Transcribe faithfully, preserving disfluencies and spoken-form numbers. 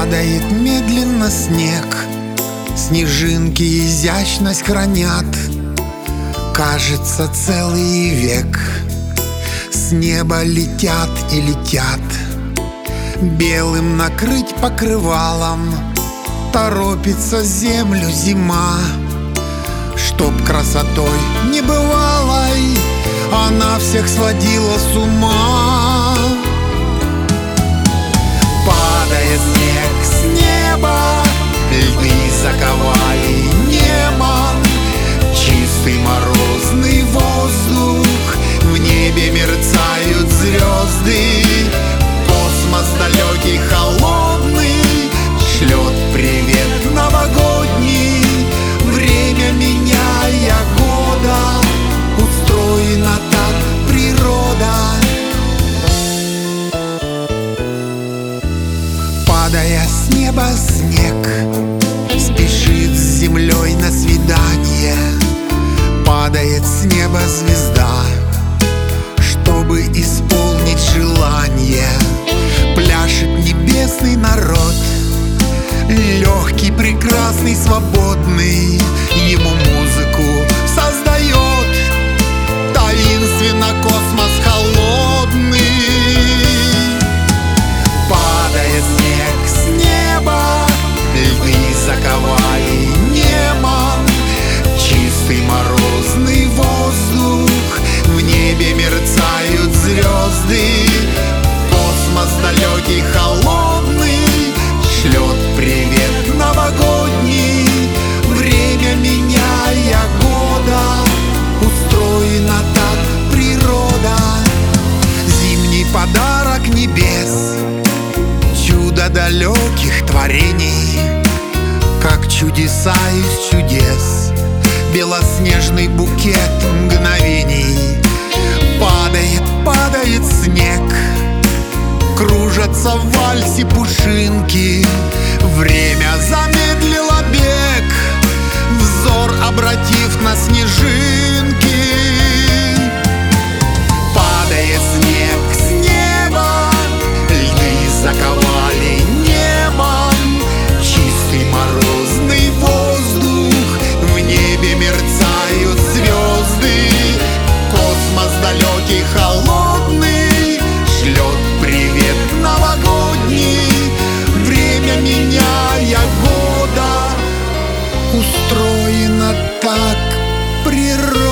Падает медленно снег, снежинки изящность хранят. Кажется, целый век с неба летят и летят. Белым накрыть покрывалом торопится землю зима. Чтоб красотой небывалой она всех сводила с ума. Падает снег с неба, льды заковали небо. Чистый морозный воздух, в небе мерцают звезды. Космос далекий, холодный, шлет привет новогодний. Время меняя года, устроена так природа. Падая с неба снег, спешит с землей на свидание. Падает с неба звезда, чтобы исполнить желание. Пляшет небесный народ, легкий, прекрасный, свободный. Ему музыку создает таинственно космос холодный. Падает снег с неба, льды заковали небо. Чистый морозный воздух, в небе мерцают звезды. Космос далекий, холодный, шлет привет новогодний. Время меняя года, устроена так природа. Зимний подарок небес, чудо далеких творений. Как чудеса из чудес, белоснежный букет мгновений. Падает, падает снег, кружатся в вальсе пушинки. Время замедлило бег, взор обратив на снежинки. Падает снег с неба, льды заковали небом. Чистый морозный воздух, в небе мерцают звезды. Космос далекий, холодный, шлет привет новогодний. Время меняя года, устроена так природа.